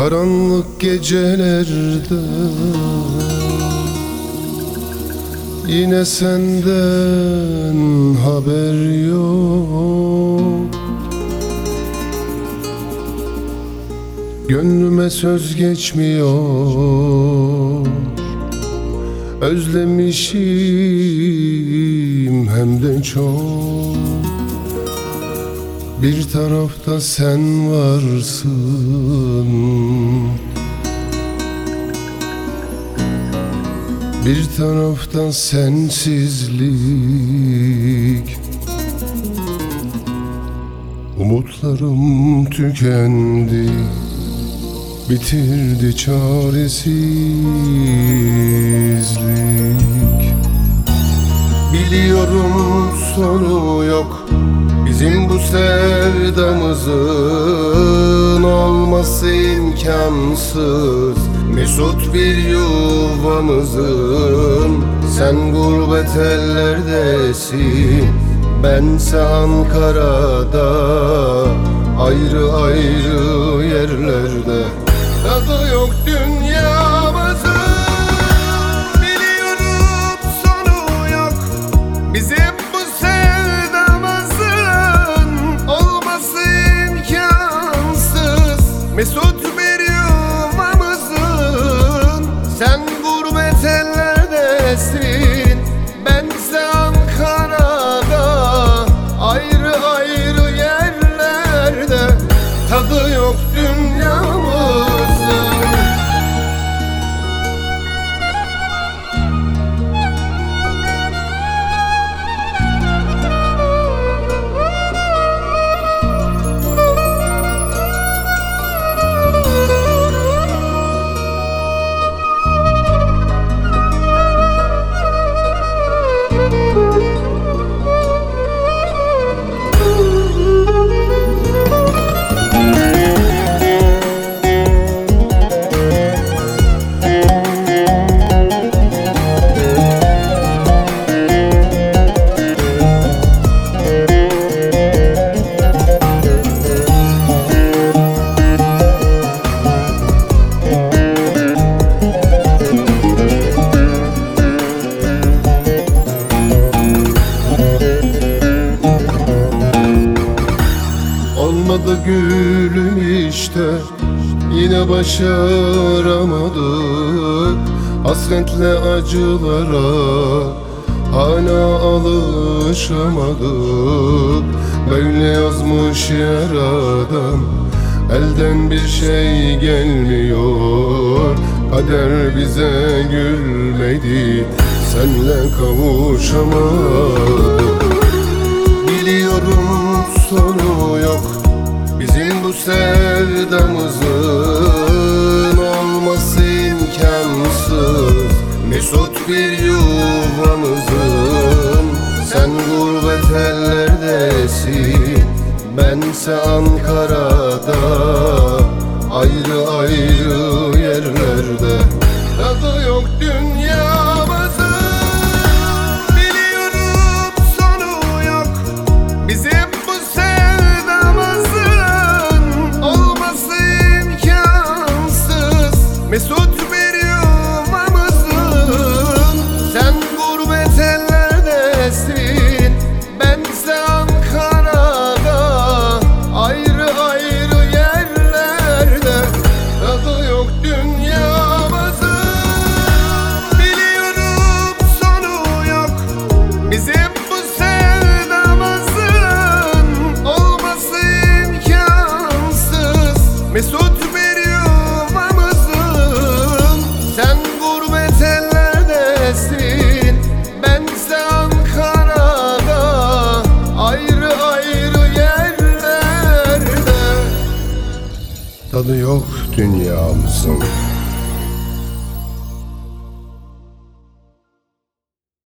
Karanlık gecelerde yine senden haber yok. Gönlüme söz geçmiyor. Özlemişim hem de çok. Bir tarafta sen varsın, bir tarafta sensizlik. Umutlarım tükendi, bitirdi çaresizlik. Biliyorum sonu yok bizim bu sevdamızın, olması imkansız mesut bir yuvamızın. Sen gurbet ellerdesin, bense Ankara'da, ayrı ayrı yerlerde. Tadı yok dünyamızın, biliyorum sonu yok bizim bu sevdamızın, olması imkansız mesut bir yuvamızın. Sen gurbet ellerdesin, bense Ankara'da, ayrı ayrı yerlerde. Tadı yok dünyamızın. Olmadı gülüm işte, yine başaramadık. Hasretle acılara hala alışamadık. Böyle yazmış yaradan, elden bir şey gelmiyor. Kader bize gülmedi, senle kavuşamadık. Biliyorum sonu yok bizim bu sevdamızın, olması imkansız mesut bir yuvamızın. Sen gurbet ellerdesin, bense Ankara'da, ayrı ayrı yerlerde. Tadı yok dünyamızın, biliyorum sonu yok bizim bu sevdamızın, olması imkansız mesut bir yuvamızın. Sen gurbet ellerdesin, bense Ankara'da, ayrı ayrı yerlerde. Tadı yok dünyamızın, biliyorum sonu yok bizim bu sevdamızın, olması imkansız mesut bir yuvamızın. Sen gurbet ellerdesin, bense Ankara'da, ayrı ayrı yerlerde. Tadı yok dünyamızın.